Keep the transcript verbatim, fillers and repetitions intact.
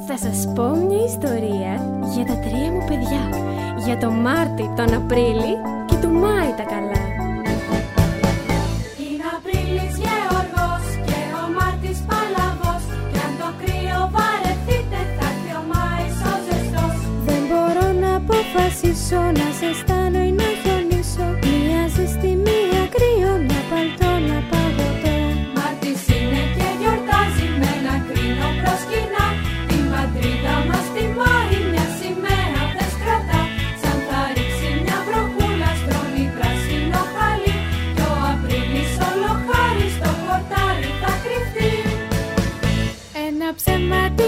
Θα σας πω μια ιστορία για τα τρία μου παιδιά, για το Μάρτι, τον Απρίλη και το Μάη τα καλά. Είναι Απρίλης Γεωργός και ο Μάρτης Παλαβός, κι αν το κρύο βαρεθείτε θα έρθει ο Μάης ο ζεστός. Δεν μπορώ να αποφασίσω να ζεστάνω ή να χιονίσω, μία ζεστή, μία κρύο, μια παλτό, να παγωτό. Μάρτης είναι και γιορτάζει με ένα κρίνο προσκυνά, την πατρίδα μας τιμάει, μια σημαία θες κρατά. Σαν θα ρίξει μια βροχούλα στρώνει πράσινο χαλί, κι ο Απρίλης όλο χάρη στο χορτάρι θα κρυφτεί. Ένα ψέμα